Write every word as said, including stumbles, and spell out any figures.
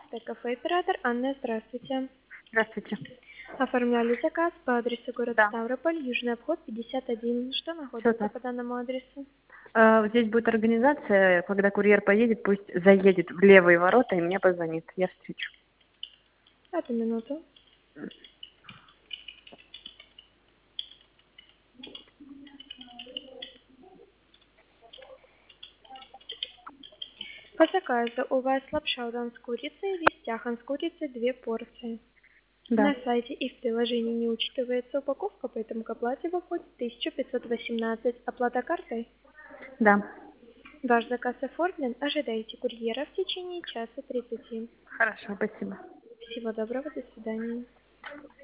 Кафе «Оператор». Анна, здравствуйте. Здравствуйте. Оформляли заказ по адресу город Да. Ставрополь, Южный обход, пятьдесят один. Что Всё находится так. по данному адресу? А, вот здесь будет организация, когда курьер поедет, пусть заедет в левые ворота и мне позвонит. Я встречу. Одну минуту. По заказу у вас лапша удон с курицей, вестяхан с курицей, две порции. Да. На сайте и в приложении не учитывается упаковка, поэтому к оплате выходит тысяча пятьсот восемнадцать. Оплата картой? Да. Ваш заказ оформлен. Ожидайте курьера в течение часа тридцати. Хорошо, спасибо. Всего доброго, до свидания.